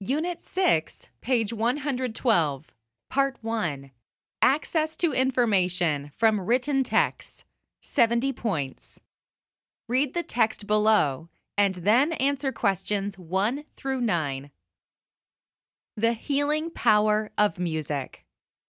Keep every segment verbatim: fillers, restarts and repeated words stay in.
Unit six, page one hundred twelve, Part one. Access to information from written texts. seventy points. Read the text below and then answer questions one through nine. The healing power of music.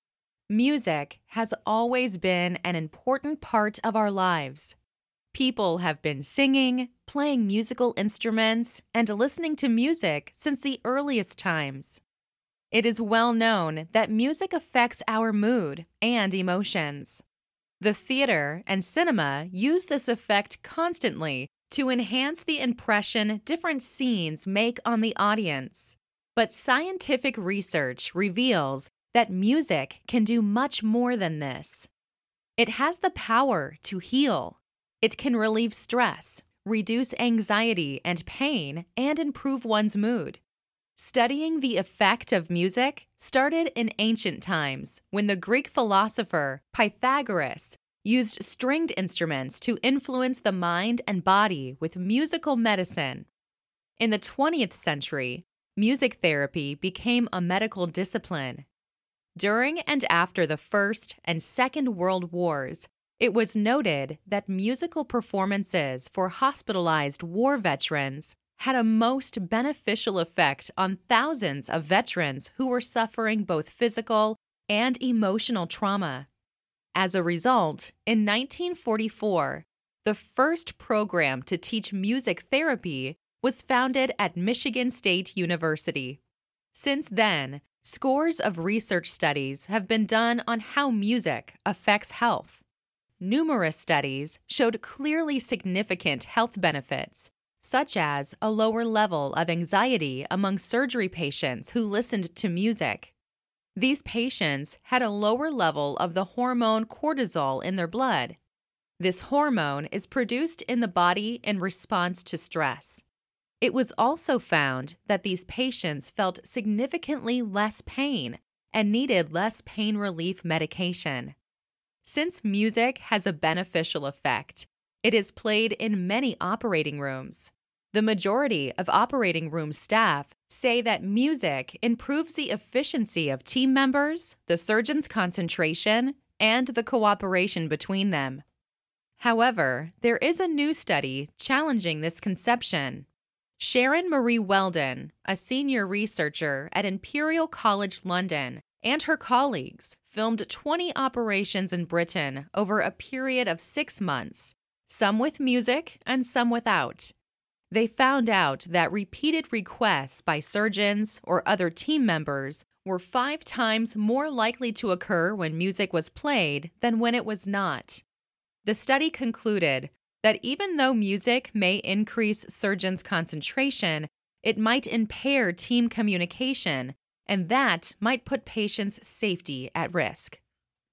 Music has always been an important part of our lives. People have been singing, playing musical instruments, and listening to music since the earliest times. It is well known that music affects our mood and emotions. The theater and cinema use this effect constantly to enhance the impression different scenes make on the audience. But scientific research reveals that music can do much more than this. It has the power to heal. It can relieve stress, reduce anxiety and pain, and improve one's mood. Studying the effect of music started in ancient times when the Greek philosopher Pythagoras used stringed instruments to influence the mind and body with musical medicine. In the twentieth century, music therapy became a medical discipline. During and after the First and Second World Wars, it was noted that musical performances for hospitalized war veterans had a most beneficial effect on thousands of veterans who were suffering both physical and emotional trauma. As a result, in nineteen forty-four, the first program to teach music therapy was founded at Michigan State University. Since then, scores of research studies have been done on how music affects health. Numerous studies showed clearly significant health benefits, such as a lower level of anxiety among surgery patients who listened to music. These patients had a lower level of the hormone cortisol in their blood. This hormone is produced in the body in response to stress. It was also found that these patients felt significantly less pain and needed less pain relief medication. Since music has a beneficial effect, it is played in many operating rooms. The majority of operating room staff say that music improves the efficiency of team members, the surgeon's concentration, and the cooperation between them. However, there is a new study challenging this conception. Sharon Marie Weldon, a senior researcher at Imperial College London, and her colleagues filmed twenty operations in Britain over a period of six months, some with music and some without. They found out that repeated requests by surgeons or other team members were five times more likely to occur when music was played than when it was not. The study concluded that even though music may increase surgeons' concentration, it might impair team communication, and that might put patients' safety at risk.